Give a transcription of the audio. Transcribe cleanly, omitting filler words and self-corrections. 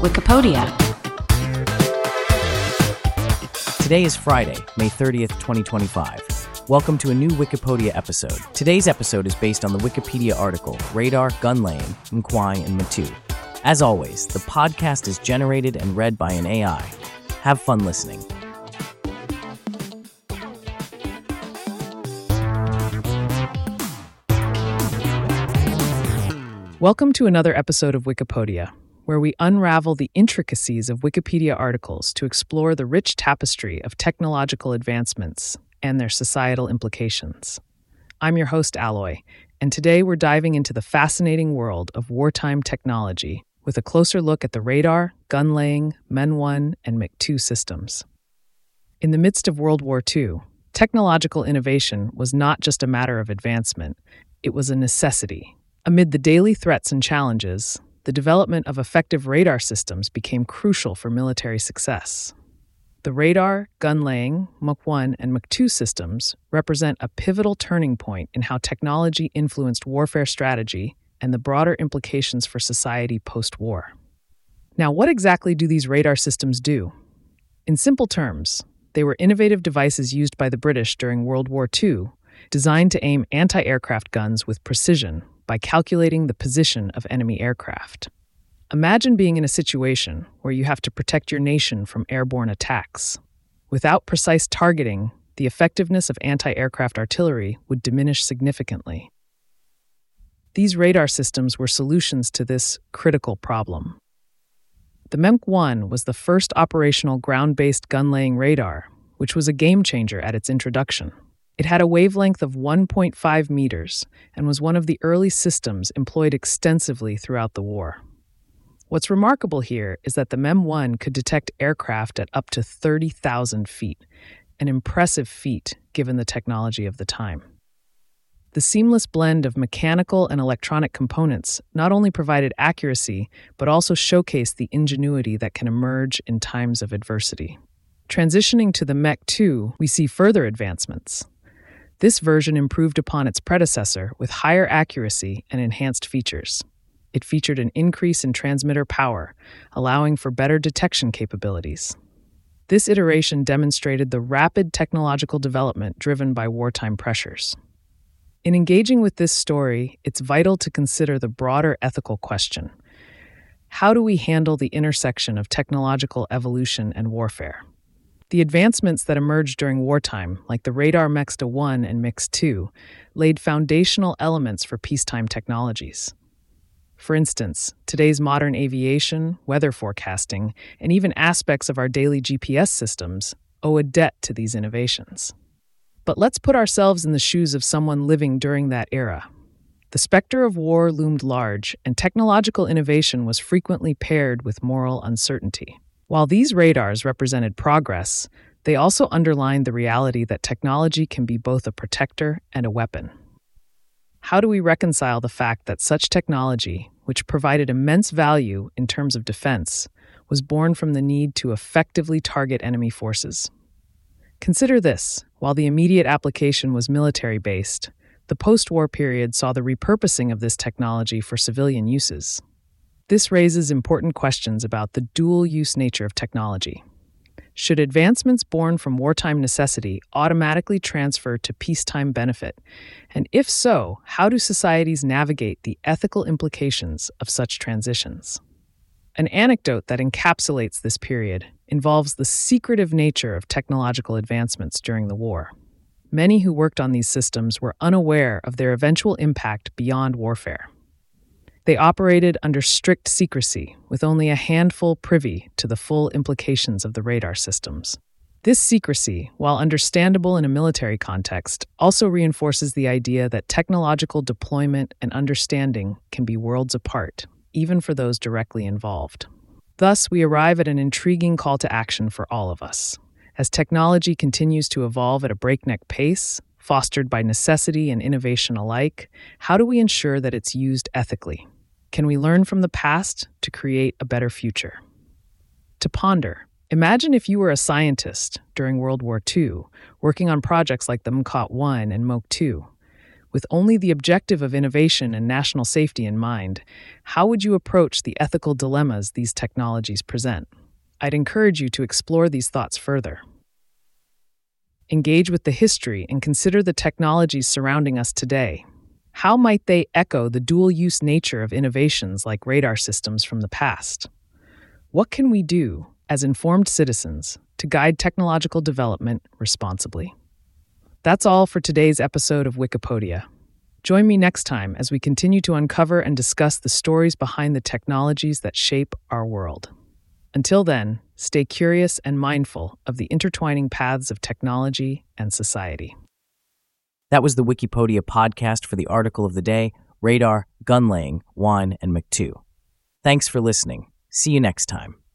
Wikipedia. Today is Friday, May 30th, 2025. Welcome to a new Wikipedia episode. Today's episode is based on the Wikipedia article, Radar, Gun Laying, Mkwai, and Matu. As always, the podcast is generated and read by an AI. Have fun listening. Welcome to another episode of Wikipedia, where we unravel the intricacies of Wikipedia articles to explore the rich tapestry of technological advancements and their societal implications. I'm your host, Alloy, and today we're diving into the fascinating world of wartime technology with a closer look at the radar, gun laying, Men-1, and MK2 systems. In the midst of World War II, technological innovation was not just a matter of advancement, it was a necessity. Amid the daily threats and challenges, the development of effective radar systems became crucial for military success. The radar, gun laying, Mk1, and MK2 systems represent a pivotal turning point in how technology influenced warfare strategy and the broader implications for society post-war. Now, what exactly do these radar systems do? In simple terms, they were innovative devices used by the British during World War II, designed to aim anti-aircraft guns with precision by calculating the position of enemy aircraft. Imagine being in a situation where you have to protect your nation from airborne attacks. Without precise targeting, the effectiveness of anti-aircraft artillery would diminish significantly. These radar systems were solutions to this critical problem. The MEMC-1 was the first operational ground-based gun-laying radar, which was a game-changer at its introduction. It had a wavelength of 1.5 meters and was one of the early systems employed extensively throughout the war. What's remarkable here is that the MEM-1 could detect aircraft at up to 30,000 feet, an impressive feat given the technology of the time. The seamless blend of mechanical and electronic components not only provided accuracy, but also showcased the ingenuity that can emerge in times of adversity. Transitioning to the MK2, we see further advancements. This version improved upon its predecessor with higher accuracy and enhanced features. It featured an increase in transmitter power, allowing for better detection capabilities. This iteration demonstrated the rapid technological development driven by wartime pressures. In engaging with this story, it's vital to consider the broader ethical question. How do we handle the intersection of technological evolution and warfare? The advancements that emerged during wartime, like the radar MK1 and MK2, laid foundational elements for peacetime technologies. For instance, today's modern aviation, weather forecasting, and even aspects of our daily GPS systems owe a debt to these innovations. But let's put ourselves in the shoes of someone living during that era. The specter of war loomed large, and technological innovation was frequently paired with moral uncertainty. While these radars represented progress, they also underlined the reality that technology can be both a protector and a weapon. How do we reconcile the fact that such technology, which provided immense value in terms of defense, was born from the need to effectively target enemy forces? Consider this: while the immediate application was military-based, the post-war period saw the repurposing of this technology for civilian uses. This raises important questions about the dual-use nature of technology. Should advancements born from wartime necessity automatically transfer to peacetime benefit? And if so, how do societies navigate the ethical implications of such transitions? An anecdote that encapsulates this period involves the secretive nature of technological advancements during the war. Many who worked on these systems were unaware of their eventual impact beyond warfare. They operated under strict secrecy, with only a handful privy to the full implications of the radar systems. This secrecy, while understandable in a military context, also reinforces the idea that technological deployment and understanding can be worlds apart, even for those directly involved. Thus, we arrive at an intriguing call to action for all of us. As technology continues to evolve at a breakneck pace, fostered by necessity and innovation alike, how do we ensure that it's used ethically? Can we learn from the past to create a better future? To ponder, imagine if you were a scientist during World War II, working on projects like the MK1 and MK2. With only the objective of innovation and national safety in mind, how would you approach the ethical dilemmas these technologies present? I'd encourage you to explore these thoughts further. Engage with the history and consider the technologies surrounding us today. How might they echo the dual-use nature of innovations like radar systems from the past? What can we do, as informed citizens, to guide technological development responsibly? That's all for today's episode of Wikipedia. Join me next time as we continue to uncover and discuss the stories behind the technologies that shape our world. Until then, stay curious and mindful of the intertwining paths of technology and society. That was the Wikipedia podcast for the article of the day, Radar, Gun Laying, Wine, and McTwo. Thanks for listening. See you next time.